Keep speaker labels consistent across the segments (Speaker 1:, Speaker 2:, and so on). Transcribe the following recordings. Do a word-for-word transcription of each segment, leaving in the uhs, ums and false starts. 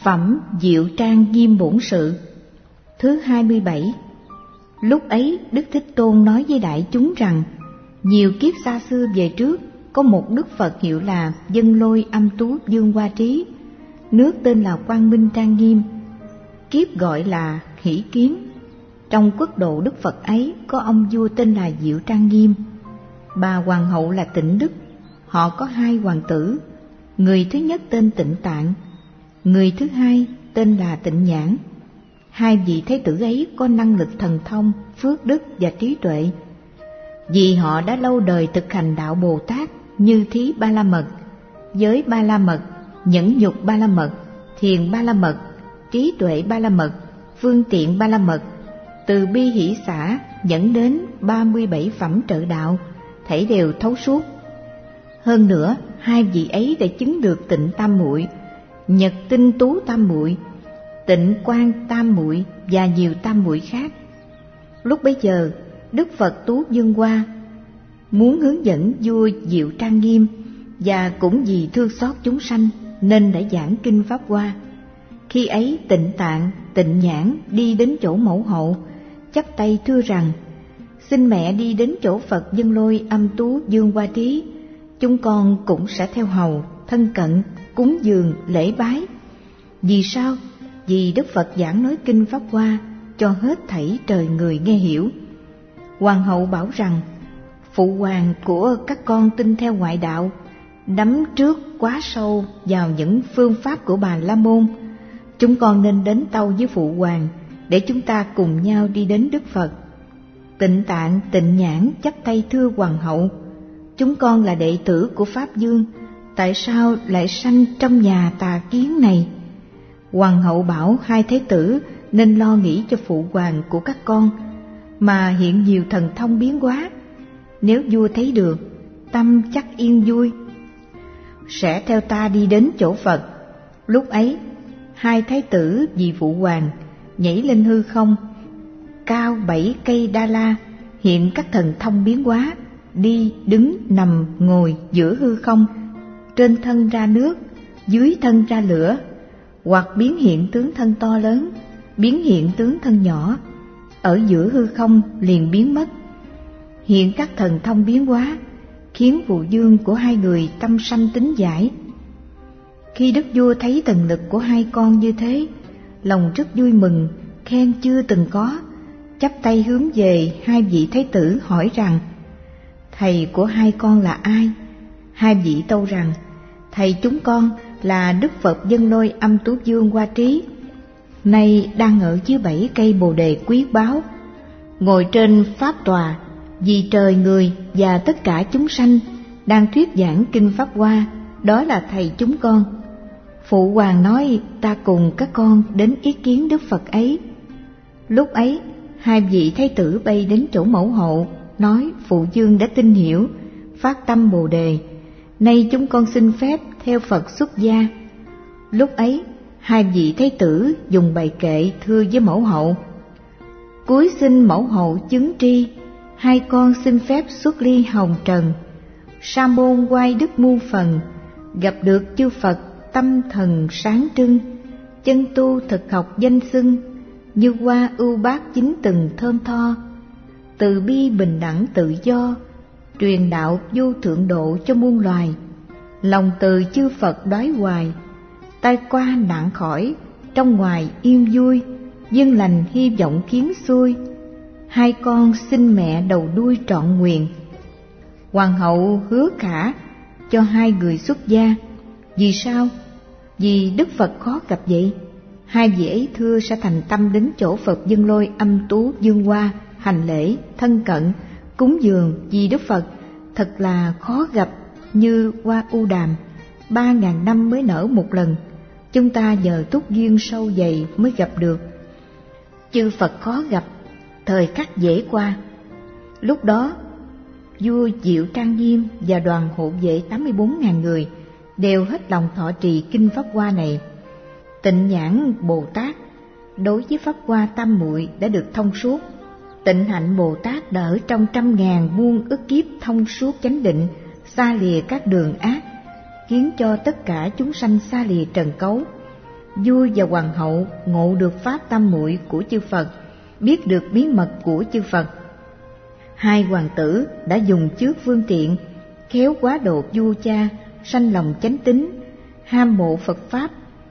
Speaker 1: Phẩm Diệu Trang Nghiêm Bổn Sự. Thứ hai mươi bảy. Lúc ấy Đức Thích Tôn nói với đại chúng rằng, nhiều kiếp xa xưa về trước, có một Đức Phật hiệu là Dân Lôi Âm Tú Dương Hoa Trí, nước tên là Quang Minh Trang Nghiêm, kiếp gọi là Hỷ Kiến. Trong quốc độ Đức Phật ấy có ông vua tên là Diệu Trang Nghiêm, bà hoàng hậu là Tịnh Đức. Họ có hai hoàng tử, người thứ nhất tên Tịnh Tạng, người thứ hai tên là Tịnh Nhãn. Hai vị thái tử ấy có năng lực thần thông, phước đức và trí tuệ, vì họ đã lâu đời thực hành đạo Bồ Tát như thí Ba La Mật, giới Ba La Mật, nhẫn nhục Ba La Mật, thiền Ba La Mật, trí tuệ Ba La Mật, phương tiện Ba La Mật, từ bi hỷ xả dẫn đến ba mươi bảy phẩm trợ đạo, thảy đều thấu suốt. Hơn nữa, hai vị ấy đã chứng được Tịnh Tam Muội, Nhật Tinh Tú Tam Muội, Tịnh Quang Tam Muội và nhiều tam muội khác. Lúc bấy giờ, Đức Phật Tú Dương Hoa muốn hướng dẫn vua Diệu Trang Nghiêm, và cũng vì thương xót chúng sanh nên đã giảng kinh Pháp Hoa. Khi ấy Tịnh Tạng, Tịnh Nhãn đi đến chỗ mẫu hậu, chắp tay thưa rằng: xin mẹ đi đến chỗ Phật Dân Lôi Âm Tú Dương Hoa Trí, chúng con cũng sẽ theo hầu, thân cận, cúng dường, lễ bái. Vì sao? Vì Đức Phật giảng nói kinh Pháp Hoa cho hết thảy trời người nghe hiểu. Hoàng hậu bảo rằng: phụ hoàng của các con tin theo ngoại đạo, đắm trước quá sâu vào những phương pháp của Bà La Môn. Chúng con nên đến tâu với phụ hoàng để chúng ta cùng nhau đi đến Đức Phật. Tịnh Tạng, Tịnh Nhãn chắp tay thưa hoàng hậu: chúng con là đệ tử của Pháp Dương, tại sao lại sanh trong nhà tà kiến này? Hoàng hậu bảo hai thái tử nên lo nghĩ cho phụ hoàng của các con, mà hiện nhiều thần thông biến hóa. Nếu vua thấy được, tâm chắc yên vui, sẽ theo ta đi đến chỗ Phật. Lúc ấy, hai thái tử vì phụ hoàng nhảy lên hư không, cao bảy cây đa la, hiện các thần thông biến hóa, đi, đứng, nằm, ngồi giữa hư không, trên thân ra nước, dưới thân ra lửa, hoặc biến hiện tướng thân to lớn, biến hiện tướng thân nhỏ, ở giữa hư không liền biến mất. Hiện các thần thông biến hóa, khiến phụ vương của hai người tâm sanh tính giải. Khi đức vua thấy thần lực của hai con như thế, lòng rất vui mừng, khen chưa từng có, chắp tay hướng về hai vị thái tử hỏi rằng: thầy của hai con là ai? Hai vị tâu rằng: thầy chúng con là Đức Phật Dân Lôi Âm Tú Dương Hoa Trí, nay đang ở dưới bảy cây bồ đề quý báu, ngồi trên pháp tòa, vì trời người và tất cả chúng sanh đang thuyết giảng kinh Pháp Hoa. Đó là thầy chúng con. Phụ hoàng nói ta cùng các con đến ý kiến Đức Phật ấy. Lúc ấy, hai vị thái tử bay đến chỗ mẫu hậu, nói: phụ vương đã tin hiểu, phát tâm bồ đề, nay chúng con xin phép theo Phật xuất gia. Lúc ấy, hai vị thái tử dùng bài kệ thưa với mẫu hậu: cúi xin mẫu hậu chứng tri, hai con xin phép xuất ly hồng trần. Sa môn quay đức muôn phần, gặp được chư Phật tâm thần sáng trưng. Chân tu thực học danh xưng, như hoa ưu bát chính từng thơm tho. Từ bi bình đẳng tự do, truyền đạo vô thượng độ cho muôn loài. Lòng từ chư Phật đói hoài, tai qua nạn khỏi, trong ngoài yên vui. Duyên lành hy vọng khiến xuôi, hai con xin mẹ đầu đuôi trọn nguyện. Hoàng hậu hứa khả cho hai người xuất gia. Vì sao? Vì Đức Phật khó gặp vậy. Hai vị ấy thưa sẽ thành tâm đến chỗ Phật Dân Lôi Âm Tú Dương Hoa, hành lễ, thân cận, cúng dường vì Đức Phật thật là khó gặp, như hoa u đàm, ba ngàn năm mới nở một lần. Chúng ta nhờ túc duyên sâu dày mới gặp được. Chư Phật khó gặp, thời khắc dễ qua. Lúc đó, vua Diệu Trang Nghiêm và đoàn hộ vệ tám mươi bốn ngàn người đều hết lòng thọ trì kinh Pháp Hoa này. Tịnh Nhãn Bồ Tát đối với Pháp Hoa tam muội đã được thông suốt. Tịnh Hạnh Bồ Tát đã ở trong trăm ngàn muôn ức kiếp thông suốt chánh định, xa lìa các đường ác, khiến cho tất cả chúng sanh xa lìa trần cấu. vua và hoàng hậu ngộ được pháp tam muội của chư Phật, biết được bí mật của chư Phật. Hai hoàng tử đã dùng trước phương tiện, khéo quá độ vua cha, sanh lòng chánh tín, ham mộ Phật pháp.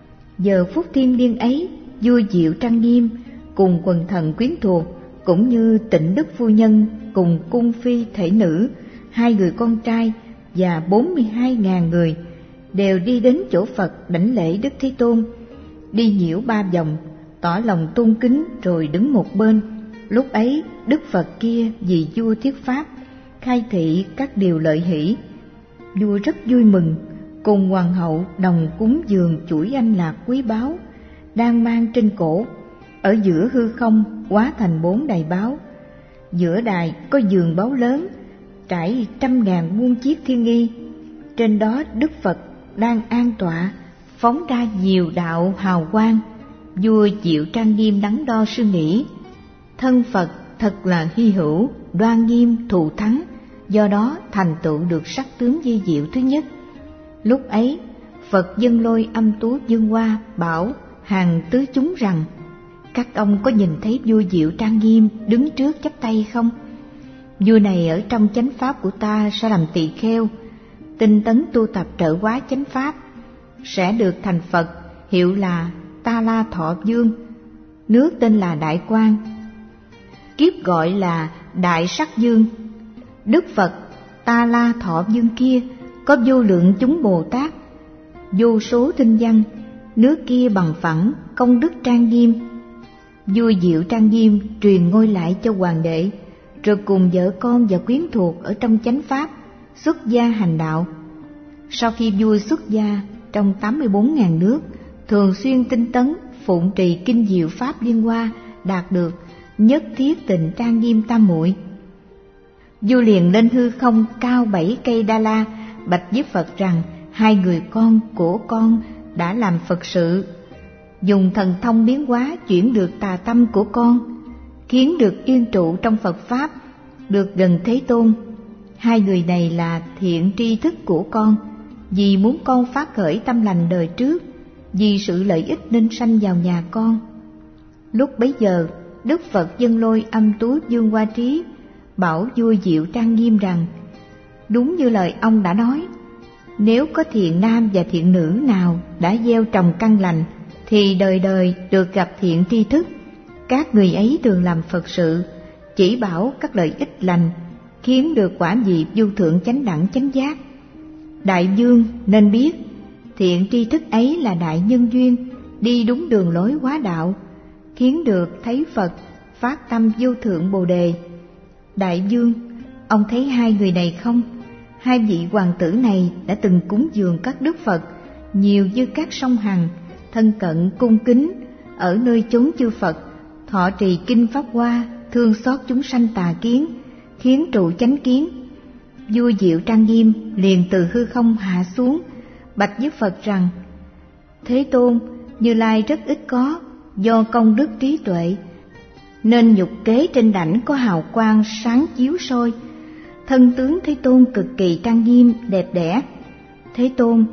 Speaker 1: Giờ phút thiêng liêng ấy, vua Diệu Trang Nghiêm cùng quần thần quyến thuộc, cũng như Tịnh Đức phu nhân cùng cung phi thể nữ, hai người con trai và bốn mươi hai ngàn người đều đi đến chỗ Phật đảnh lễ Đức Thế Tôn, đi nhiễu ba vòng, tỏ lòng tôn kính rồi đứng một bên. Lúc ấy Đức Phật kia vì vua thuyết pháp, khai thị các điều lợi hỷ. Vua rất vui mừng, cùng hoàng hậu đồng cúng dường chuỗi anh lạc quý báu đang mang trên cổ. Ở giữa hư không hóa thành bốn đài báu, giữa đài có giường báu lớn trải trăm ngàn muôn chiếc thiên nghi. Trên đó Đức Phật đang an tọa, phóng ra nhiều đạo hào quang. Vua Diệu Trang Nghiêm đắn đo suy nghĩ, thân Phật thật là hy hữu, đoan nghiêm thù thắng, do đó thành tựu được sắc tướng vi diệu thứ nhất. Lúc ấy Phật dâng lôi âm tú dương hoa bảo hàng tứ chúng rằng: các ông có nhìn thấy vua Diệu Trang Nghiêm đứng trước chắp tay không? Vua này ở trong chánh pháp của ta sẽ làm tỳ kheo, tinh tấn tu tập trợ hóa chánh pháp, sẽ được thành Phật, hiệu là Ta La Thọ Dương, nước tên là Đại Quang, kiếp gọi là Đại Sắc Dương. Đức Phật Ta La Thọ Dương kia có vô lượng chúng Bồ Tát, vô số tinh văn, nước kia bằng phẳng, công đức trang nghiêm. Vua Diệu Trang Nghiêm truyền ngôi lại cho hoàng đệ, rồi cùng vợ con và quyến thuộc ở trong chánh pháp xuất gia hành đạo. Sau khi vua xuất gia, trong tám mươi bốn ngàn nước thường xuyên tinh tấn phụng trì kinh diệu pháp liên hoa, đạt được nhất thiết tịnh trang nghiêm tam muội. Vua liền lên hư không cao bảy cây đa la, bạch với Phật rằng hai người con của con đã làm Phật sự, dùng thần thông biến hóa chuyển được tà tâm của con, khiến được yên trụ trong Phật pháp, được gần Thế Tôn. Hai người này là thiện tri thức của con, vì muốn con phát khởi tâm lành đời trước, vì sự lợi ích nên sanh vào nhà con. Lúc bấy giờ Đức Phật dâng lôi âm tú dương hoa trí bảo vua Diệu Trang Nghiêm rằng: đúng như lời ông đã nói, nếu có thiện nam và thiện nữ nào đã gieo trồng căn lành thì đời đời được gặp thiện tri thức. Các người ấy thường làm Phật sự, chỉ bảo các lợi ích lành, khiến được quả vị vô thượng chánh đẳng chánh giác. Đại vương nên biết, thiện tri thức ấy là đại nhân duyên, đi đúng đường lối hóa đạo, khiến được thấy Phật, phát tâm vô thượng Bồ Đề. Đại vương, ông thấy hai người này không? Hai vị hoàng tử này đã từng cúng dường các đức Phật nhiều như các sông Hằng, thân cận cung kính ở nơi chốn chư Phật, thọ trì kinh pháp hoa, thương xót chúng sanh tà kiến, khiến trụ chánh kiến. Vua Diệu Trang Nghiêm liền từ hư không hạ xuống, bạch với Phật rằng: Thế Tôn, Như Lai rất ít có, do công đức trí tuệ, nên nhục kế trên đảnh có hào quang sáng chiếu soi. Thân tướng Thế Tôn cực kỳ trang nghiêm đẹp đẽ. Thế Tôn,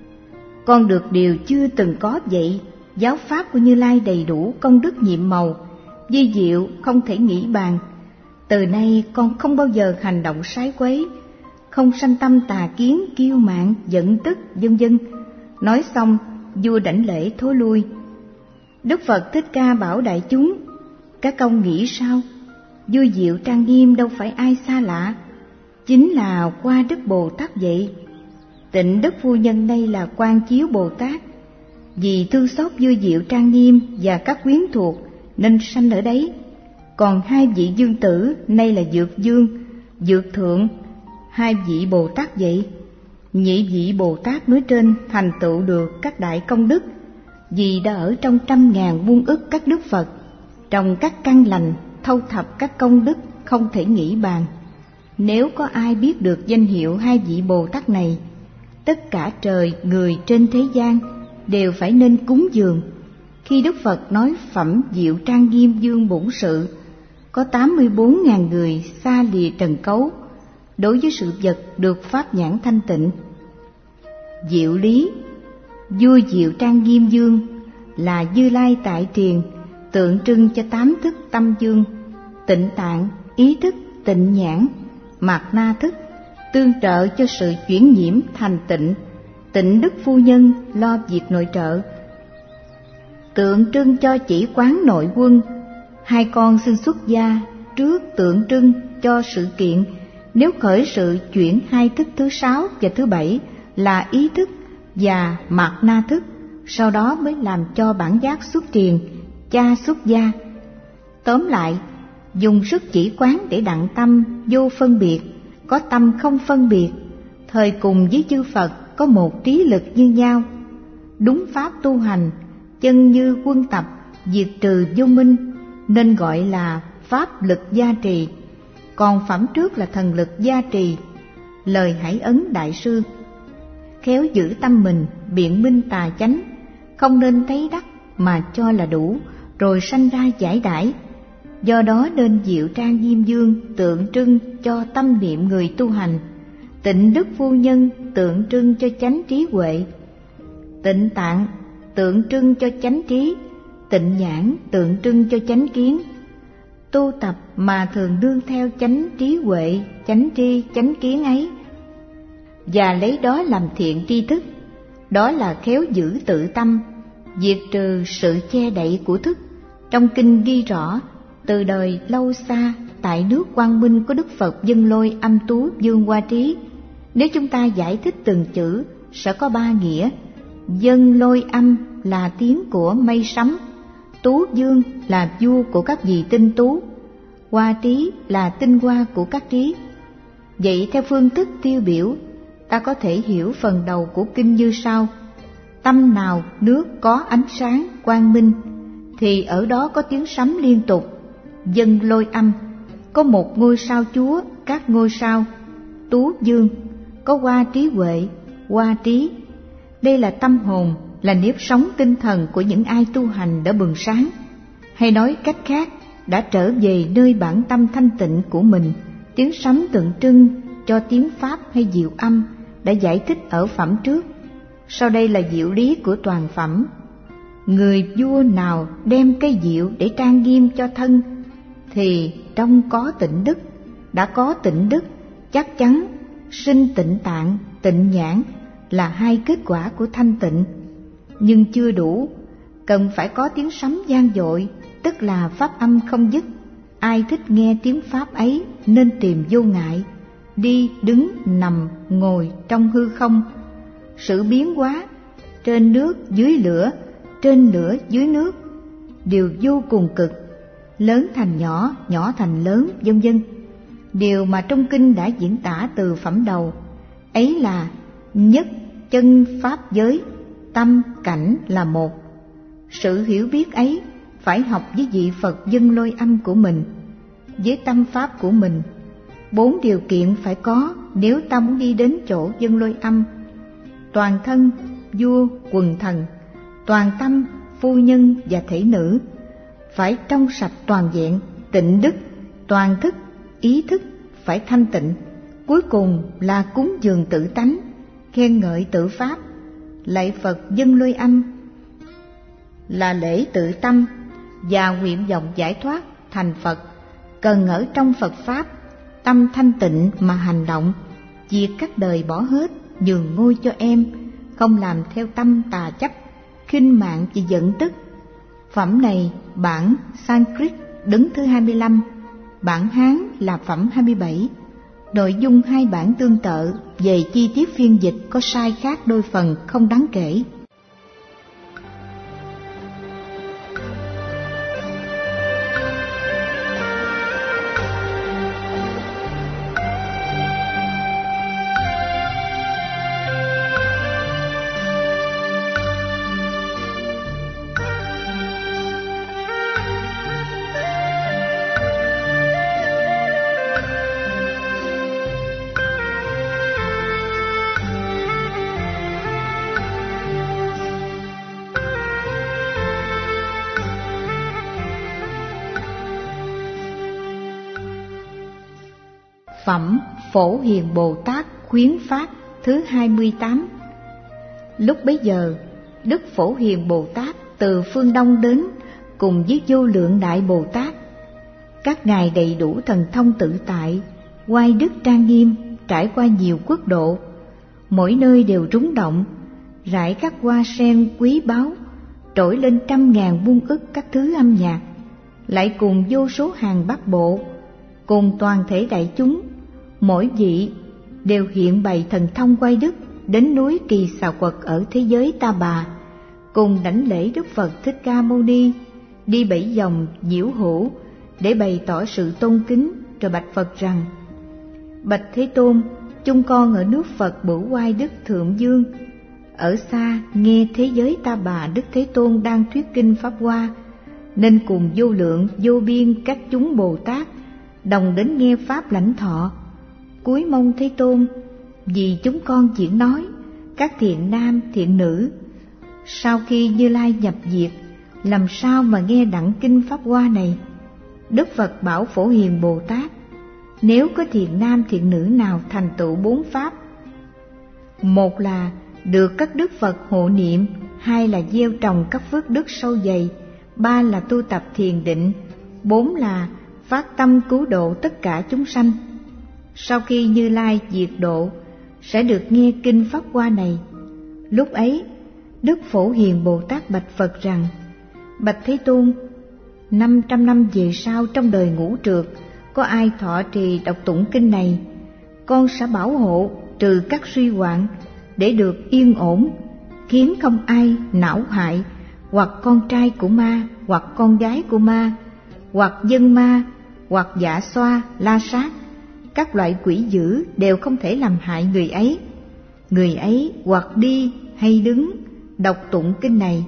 Speaker 1: con được điều chưa từng có vậy. Giáo pháp của Như Lai đầy đủ công đức nhiệm màu, vi diệu không thể nghĩ bàn. Từ nay con không bao giờ hành động sái quấy, không sanh tâm tà kiến, kiêu mạn, giận tức, vân vân. Nói xong, vua đảnh lễ thối lui. Đức Phật Thích Ca bảo đại chúng: các ông nghĩ sao? Vua Diệu Trang Nghiêm đâu phải ai xa lạ, chính là Qua Đức Bồ Tát vậy. Tịnh Đức phu nhân đây là Quan Chiếu Bồ Tát, vì thương xót vua Diệu Trang Nghiêm và các quyến thuộc nên sanh ở đấy. Còn hai vị dương tử nay là Dược Dương, Dược Thượng, hai vị Bồ Tát vậy. Nhị vị Bồ Tát nói trên thành tựu được các đại công đức, vì đã ở trong trăm ngàn muôn ức các đức Phật, trồng các căn lành, thâu thập các công đức không thể nghĩ bàn. Nếu có ai biết được danh hiệu hai vị Bồ Tát này, tất cả trời người trên thế gian đều phải nên cúng dường. Khi Đức Phật nói phẩm Diệu Trang Nghiêm Dương bổn sự, có tám mươi bốn ngàn người xa lìa trần cấu, đối với sự vật được pháp nhãn thanh tịnh. Diệu lý, vua Diệu Trang Nghiêm Dương là Như Lai tại triền, tượng trưng cho tám thức tâm dương. Tịnh tạng, ý thức, tịnh nhãn, mạt na thức, tương trợ cho sự chuyển nhiễm thành tịnh. Tịnh đức phu nhân lo việc nội trợ. Tượng trưng cho chỉ quán nội quân. Hai con xin xuất gia trước tượng trưng cho sự kiện. Nếu khởi sự chuyển hai thức thứ sáu và thứ bảy là ý thức và mạt na thức, sau đó mới làm cho bản giác xuất triền, cha xuất gia. Tóm lại, dùng sức chỉ quán để đặng tâm vô phân biệt, có tâm không phân biệt, thời cùng với chư Phật có một trí lực như nhau. Đúng pháp tu hành, chân như quân tập, diệt trừ vô minh, nên gọi là pháp lực gia trì. Còn phẩm trước là thần lực gia trì. Lời Hải Ấn Đại Sư: khéo giữ tâm mình, biện minh tà chánh, không nên thấy đắc mà cho là đủ, rồi sanh ra giải đãi. Do đó nên diệu trang Diêm Dương tượng trưng cho tâm niệm người tu hành. Tịnh đức phu nhân tượng trưng cho chánh trí huệ. Tịnh tạng tượng trưng cho chánh trí. Tịnh nhãn tượng trưng cho chánh kiến. Tu tập mà thường đương theo chánh trí huệ, chánh tri, chánh kiến ấy, và lấy đó làm thiện tri thức, đó là khéo giữ tự tâm, diệt trừ sự che đậy của thức. Trong kinh ghi rõ, từ đời lâu xa, tại nước Quang Minh có Đức Phật Dân Lôi Âm Tú Dương Hoa Trí. Nếu chúng ta giải thích từng chữ sẽ có ba nghĩa. Dân Lôi Âm là tiếng của mây sấm, Tú Dương là vua của các vị tinh tú, Hoa Trí là tinh hoa của các trí. Vậy theo phương thức tiêu biểu, ta có thể hiểu phần đầu của kinh như sau: tâm nào nước có ánh sáng quang minh, thì ở đó có tiếng sấm liên tục. Dân Lôi Âm có một ngôi sao chúa, các ngôi sao Tú Dương, có Hoa Trí huệ, Hoa Trí. Đây là tâm hồn, là nếp sống tinh thần của những ai tu hành đã bừng sáng, hay nói cách khác, đã trở về nơi bản tâm thanh tịnh của mình. Tiếng sấm tượng trưng cho tiếng pháp hay diệu âm đã giải thích ở phẩm trước. Sau đây là diệu lý của toàn phẩm. Người vua nào đem cây diệu để trang nghiêm cho thân, thì trong có tịnh đức. Đã có tịnh đức, chắc chắn sinh tịnh tạng, tịnh nhãn là hai kết quả của thanh tịnh. Nhưng chưa đủ, cần phải có tiếng sấm vang dội, tức là pháp âm không dứt. Ai thích nghe tiếng pháp ấy nên tìm vô ngại, đi đứng nằm ngồi trong hư không. Sự biến hóa trên nước dưới lửa, trên lửa dưới nước đều vô cùng cực, lớn thành nhỏ, nhỏ thành lớn, vân vân. Điều mà trong kinh đã diễn tả từ phẩm đầu ấy là nhất chân pháp giới, tâm cảnh là một. Sự hiểu biết ấy phải học với vị Phật Dân Lôi Âm của mình, với tâm pháp của mình. Bốn điều kiện phải có nếu ta muốn đi đến chỗ Dân Lôi Âm: toàn thân vua quần thần, toàn tâm phu nhân và thể nữ, phải trong sạch toàn vẹn, tịnh đức, toàn thức, ý thức phải thanh tịnh. Cuối cùng là cúng dường tự tánh, khen ngợi tự pháp. Lạy Phật Dân Lôi Âm là lễ tự tâm và nguyện vọng giải thoát thành Phật. Cần ở trong Phật Pháp, tâm thanh tịnh mà hành động, diệt các đời bỏ hết, nhường ngôi cho em, không làm theo tâm tà chấp, khinh mạng và giận tức. Phẩm này bản Sanskrit đứng thứ hai mươi lăm, bản Hán là phẩm hai mươi bảy. Nội dung hai bản tương tự, về chi tiết phiên dịch có sai khác đôi phần không đáng kể. Phẩm Phổ Hiền Bồ Tát Khuyến Phát thứ hai mươi tám. Lúc bấy giờ, Đức Phổ Hiền Bồ Tát từ phương Đông đến cùng với vô lượng Đại Bồ Tát. Các ngài đầy đủ thần thông tự tại, oai đức trang nghiêm, trải qua nhiều quốc độ, mỗi nơi đều rúng động, rải các hoa sen quý báu, trỗi lên trăm ngàn muôn ức các thứ âm nhạc, lại cùng vô số hàng bát bộ, cùng toàn thể đại chúng, mỗi vị đều hiện bày thần thông oai đức đến núi Kỳ Xà Quật ở thế giới Ta Bà, cùng đảnh lễ Đức Phật Thích Ca Mâu Ni, đi bảy vòng nhiễu hữu để bày tỏ sự tôn kính, rồi bạch Phật rằng: Bạch Thế Tôn, chúng con ở nước Phật Bửu Oai Đức Thượng Dương, ở xa nghe thế giới Ta Bà Đức Thế Tôn đang thuyết kinh Pháp Hoa, nên cùng vô lượng vô biên các chúng Bồ Tát đồng đến nghe Pháp lãnh thọ. Cúi mong Thế Tôn, vì chúng con chỉ nói các thiện nam thiện nữ, sau khi Như Lai nhập diệt, làm sao mà nghe đặng kinh Pháp Hoa này? Đức Phật bảo Phổ Hiền Bồ Tát: nếu có thiện nam thiện nữ nào thành tựu bốn pháp, một là được các đức Phật hộ niệm, hai là gieo trồng các phước đức sâu dày, ba là tu tập thiền định, bốn là phát tâm cứu độ tất cả chúng sanh, sau khi Như Lai diệt độ sẽ được nghe kinh Pháp Hoa này. Lúc ấy Đức Phổ Hiền Bồ Tát bạch Phật rằng: Bạch Thế Tôn, năm trăm năm về sau trong đời ngũ trược, có ai thọ trì đọc tụng kinh này, con sẽ bảo hộ trừ các suy hoạn, để được yên ổn, khiến không ai não hại, hoặc con trai của ma, hoặc con gái của ma, hoặc dân ma, hoặc dạ xoa, la sát. Các loại quỷ dữ đều không thể làm hại người ấy. Người ấy hoặc đi hay đứng đọc tụng kinh này.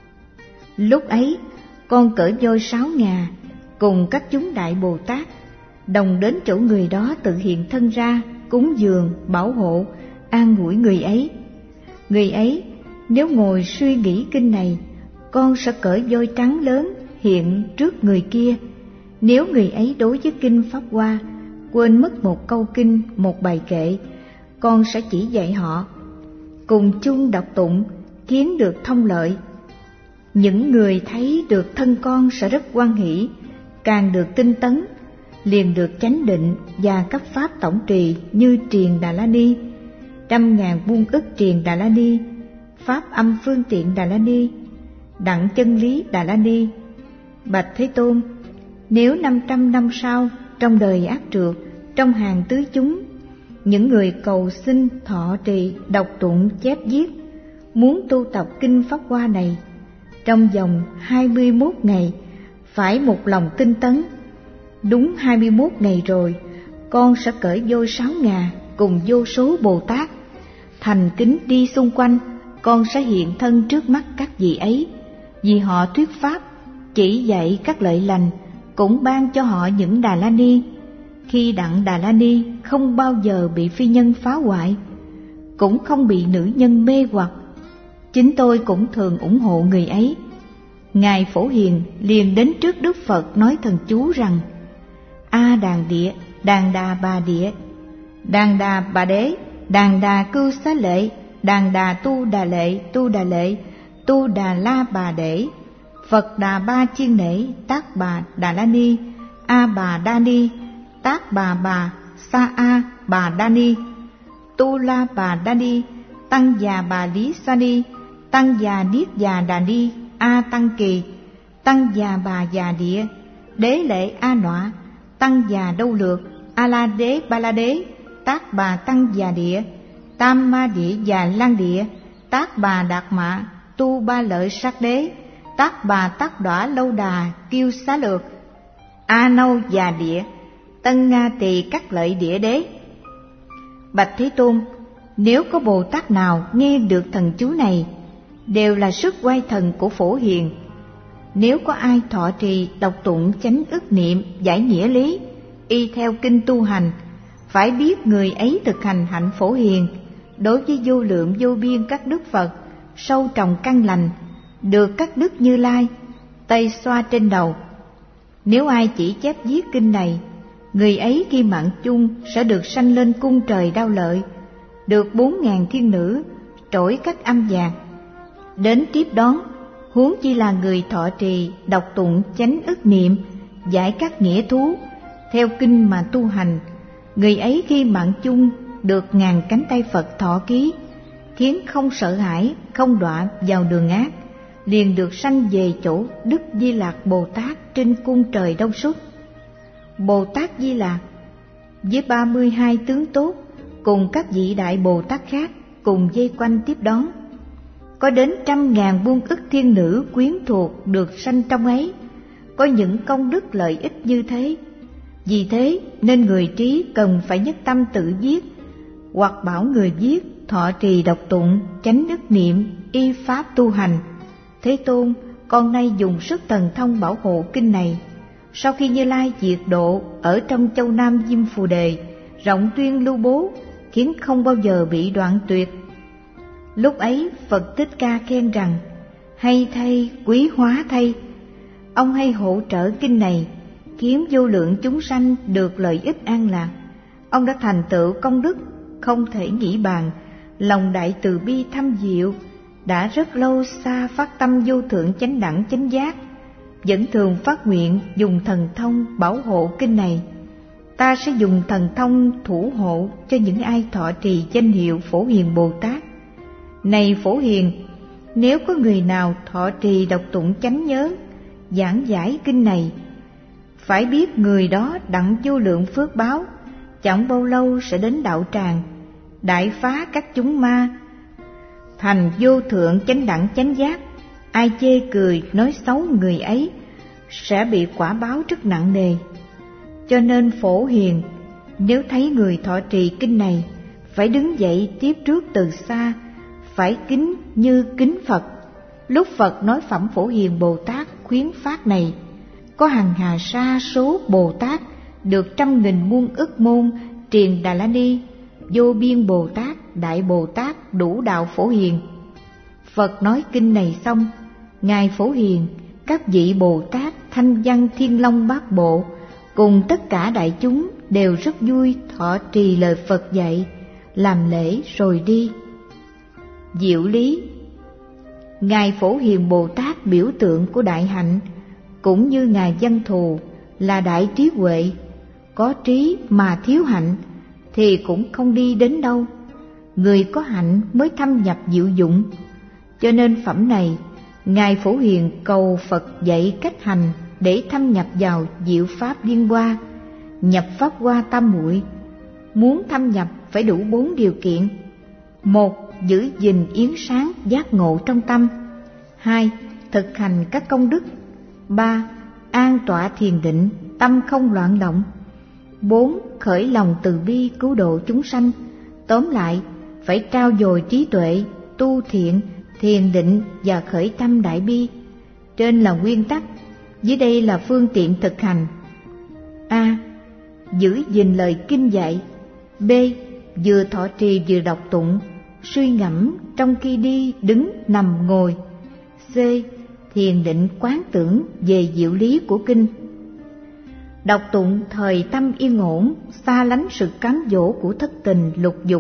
Speaker 1: Lúc ấy con cởi voi sáu ngà cùng các chúng Đại Bồ Tát đồng đến chỗ người đó tự hiện thân ra, cúng dường, bảo hộ, an ủi người ấy. Người ấy nếu ngồi suy nghĩ kinh này, con sẽ cởi voi trắng lớn hiện trước người kia. Nếu người ấy đối với kinh Pháp Hoa quên mất một câu kinh, một bài kệ, con sẽ chỉ dạy họ, cùng chung đọc tụng, khiến được thông lợi. Những người thấy được thân con sẽ rất hoan hỷ, càng được tinh tấn, liền được chánh định và các pháp tổng trì như Triền Đà La Ni, trăm ngàn muôn ức Triền Đà La Ni, pháp âm phương tiện Đà La Ni, đặng chân lý Đà La Ni. Bạch Thế Tôn, nếu năm trăm năm sau trong đời ác trược, trong hàng tứ chúng, những người cầu xin thọ trì đọc tụng chép viết, muốn tu tập kinh Pháp Hoa này, trong vòng hai mươi mốt ngày phải một lòng tinh tấn. Đúng hai mươi mốt ngày rồi, con sẽ cởi voi sáu ngà cùng vô số Bồ Tát thành kính đi xung quanh. Con sẽ hiện thân trước mắt các vị ấy, vì họ thuyết pháp, chỉ dạy các lợi lành, cũng ban cho họ những Đà La Ni. Khi đặng Đà La Ni không bao giờ bị phi nhân phá hoại, cũng không bị nữ nhân mê hoặc. Chính tôi cũng thường ủng hộ người ấy. Ngài Phổ Hiền liền đến trước Đức Phật nói thần chú rằng: A Đàn Địa, Đàn Đà Bà Địa, Đàn Đà Bà Đế, Đàn Đà Cưu Xá Lệ, Đàn Đà Tu Đà Lệ, Tu Đà Lệ, Tu Đà La Bà Đế, Phật Đà Ba Chiên Nể, Tác Bà Đà La Ni, A Bà Đa Ni, Tác Bà Bà, Sa A Bà Đa Ni, Tu La Bà Đa Ni, Tăng Già Bà Lý Sa Ni, Tăng Già Niết Già Đà Ni, A Tăng Kỳ, Tăng Già Bà Già Địa, Đế Lệ A Nọa, Tăng Già Đâu Lược, A La Đế Ba La Đế, Tác Bà Tăng Già Địa, Tam Ma Địa Già Lan Địa, Tác Bà Đạt Mạ, Tu Ba Lợi Sát Đế, Tác Bà Tắc Đỏa Lâu Đà Kiêu Xá Lược, A Nâu Già Địa, Tân Nga Tỳ Các Lợi Địa Đế. Bạch Thế Tôn, nếu có Bồ Tát nào nghe được thần chú này, đều là sức oai thần của Phổ Hiền. Nếu có ai thọ trì đọc tụng chánh ức niệm giải nghĩa lý, y theo kinh tu hành, phải biết người ấy thực hành hạnh Phổ Hiền đối với vô lượng vô biên các đức Phật, sâu trồng căn lành, được các đức Như Lai tay xoa trên đầu. Nếu ai chỉ chép viết kinh này, người ấy khi mạng chung sẽ được sanh lên cung trời Đao Lợi, được bốn ngàn thiên nữ trỗi các âm nhạc đến tiếp đón, huống chi là người thọ trì, đọc tụng chánh ức niệm, giải các nghĩa thú, theo kinh mà tu hành. Người ấy khi mạng chung được ngàn cánh tay Phật thọ ký, khiến không sợ hãi, không đọa vào đường ác, liền được sanh về chỗ Đức Di Lạc Bồ Tát trên cung trời Đông Xuất. Bồ Tát Di Lạc với ba mươi hai tướng tốt cùng các vị đại Bồ Tát khác cùng vây quanh tiếp đón. Có đến trăm ngàn muôn ức thiên nữ quyến thuộc được sanh trong ấy, có những công đức lợi ích như thế. Vì thế nên người trí cần phải nhất tâm tự viết, hoặc bảo người viết thọ trì đọc tụng chánh ức niệm, y pháp tu hành. Thế Tôn, con nay dùng sức thần thông bảo hộ kinh này. Sau khi Như Lai diệt độ ở trong châu Nam Diêm Phù Đề, rộng tuyên lưu bố, khiến không bao giờ bị đoạn tuyệt. Lúc ấy Phật Thích Ca khen rằng: hay thay, quý hóa thay, ông hay hỗ trợ kinh này, khiến vô lượng chúng sanh được lợi ích an lạc. Ông đã thành tựu công đức không thể nghĩ bàn, lòng đại từ bi thâm diệu, đã rất lâu xa phát tâm vô thượng chánh đẳng chánh giác, vẫn thường phát nguyện dùng thần thông bảo hộ kinh này. Ta sẽ dùng thần thông thủ hộ cho những ai thọ trì danh hiệu Phổ Hiền Bồ Tát. Này Phổ Hiền, nếu có người nào thọ trì đọc tụng chánh nhớ, giảng giải kinh này, phải biết người đó đặng vô lượng phước báo, chẳng bao lâu sẽ đến đạo tràng, đại phá các chúng ma, thành vô thượng chánh đẳng chánh giác. Ai chê cười nói xấu người ấy sẽ bị quả báo rất nặng nề. Cho nên Phổ Hiền, nếu thấy người thọ trì kinh này, phải đứng dậy tiếp trước từ xa, phải kính như kính Phật. Lúc Phật nói phẩm Phổ Hiền Bồ Tát khuyến phát này, có hằng hà sa số Bồ Tát được trăm nghìn muôn ức môn triền Đà La Ni, vô biên Bồ Tát, Đại Bồ Tát đủ đạo Phổ Hiền. Phật nói kinh này xong, Ngài Phổ Hiền, các vị Bồ Tát Thanh Văn Thiên Long Bát Bộ cùng tất cả đại chúng đều rất vui thọ trì lời Phật dạy, làm lễ rồi đi. Diệu lý: Ngài Phổ Hiền Bồ Tát biểu tượng của đại hạnh, cũng như Ngài Văn Thù là đại trí huệ. Có trí mà thiếu hạnh thì cũng không đi đến đâu. Người có hạnh mới thâm nhập diệu dụng. Cho nên phẩm này, Ngài Phổ Hiền cầu Phật dạy cách hành để thâm nhập vào diệu pháp liên hoa, nhập pháp hoa tam muội. Muốn thâm nhập phải đủ bốn điều kiện: một, giữ gìn yến sáng giác ngộ trong tâm; hai, thực hành các công đức; ba, an tọa thiền định, tâm không loạn động; bốn, khởi lòng từ bi cứu độ chúng sanh. Tóm lại, phải trao dồi trí tuệ, tu thiện, thiền định và khởi tâm đại bi. Trên là nguyên tắc, dưới đây là phương tiện thực hành. A. Giữ gìn lời kinh dạy. B. Vừa thọ trì vừa đọc tụng, suy ngẫm trong khi đi, đứng, nằm, ngồi. C. Thiền định quán tưởng về diệu lý của kinh. Đọc tụng thời tâm yên ổn, xa lánh sự cám dỗ của thất tình lục dục.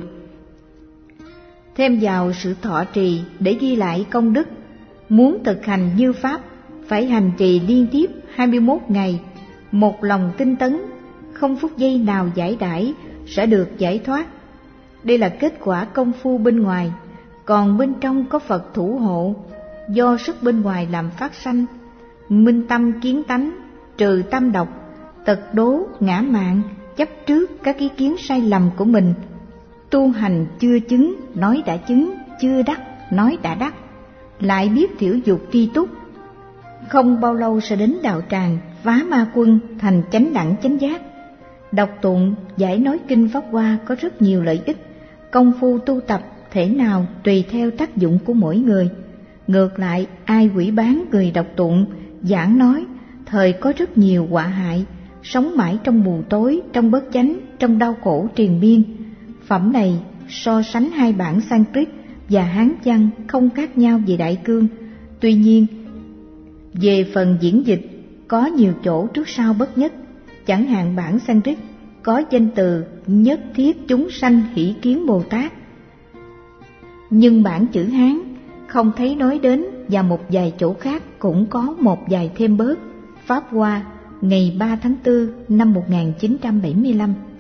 Speaker 1: Thêm vào sự thọ trì để ghi lại công đức. Muốn thực hành như pháp, phải hành trì liên tiếp hai mươi mốt ngày, một lòng tinh tấn, không phút giây nào giải đãi, sẽ được giải thoát. Đây là kết quả công phu bên ngoài, còn bên trong có Phật thủ hộ. Do sức bên ngoài làm phát sanh, minh tâm kiến tánh, trừ tâm độc, tật đố, ngã mạn, chấp trước các ý kiến sai lầm của mình. Tu hành chưa chứng, nói đã chứng; chưa đắc, nói đã đắc. Lại biết thiểu dục tri túc, không bao lâu sẽ đến đạo tràng, phá ma quân, thành chánh đẳng chánh giác. Đọc tụng, giải nói kinh Pháp Hoa có rất nhiều lợi ích. Công phu tu tập thể nào tùy theo tác dụng của mỗi người. Ngược lại, ai hủy báng người đọc tụng, giảng nói, thời có rất nhiều họa hại, sống mãi trong mù tối, trong bất chánh, trong đau khổ triền miên. Phẩm này so sánh hai bản Sanskrit và Hán văn không khác nhau về đại cương. Tuy nhiên, về phần diễn dịch có nhiều chỗ trước sau bất nhất. Chẳng hạn bản Sanskrit có danh từ nhất thiết chúng sanh hỷ kiến Bồ Tát, nhưng bản chữ Hán không thấy nói đến, và một vài chỗ khác cũng có một vài thêm bớt. Pháp Hoa, ngày ba tháng tư năm một nghìn chín trăm bảy mươi lăm.